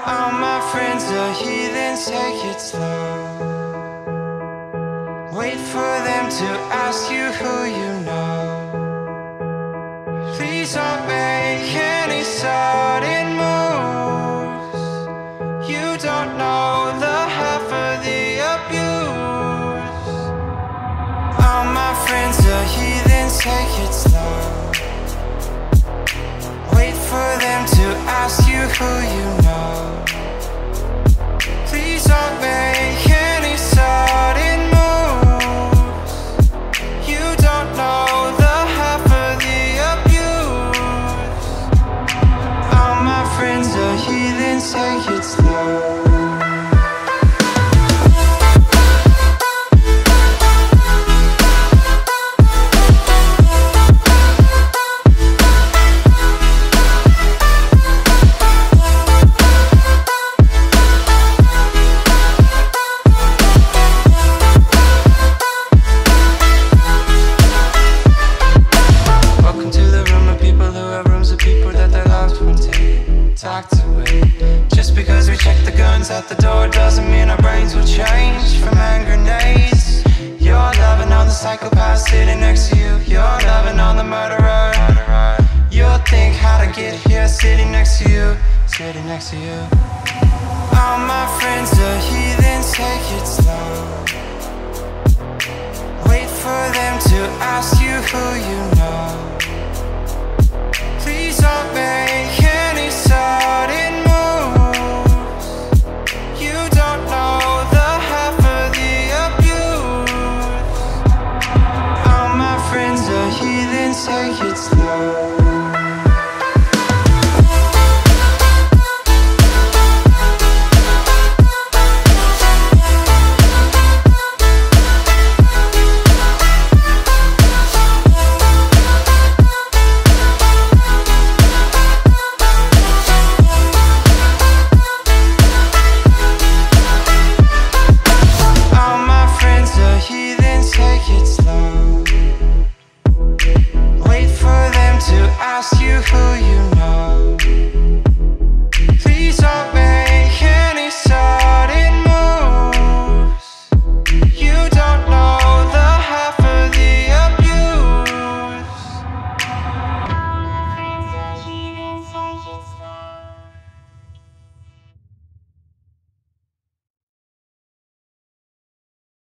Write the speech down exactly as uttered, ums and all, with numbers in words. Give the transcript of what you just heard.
All my friends are heathens, take it slow. Wait for them to ask you who you know. Please don't make any sudden moves. You don't know the half of the abuse. All my friends are heathens, take it slow. Wait for them to ask you who you know. Please don't make any sudden moves. You don't know the half of the abuse. All my friends are heathens, take it slow. Talked away. Just because we check the guns at the door doesn't mean our brains will change from hand grenades. You're loving on the psychopath sitting next to you. You're loving on the murderer. You'll think how to get here sitting next to you. Sitting next to you. All my friends are heathens, take it slow. Wait for them to ask you who you know. Please don't make any sudden moves. You don't know the half of the abuse. All my friends are heathens, take it slow. Take it slow. Wait for them to ask you who you know.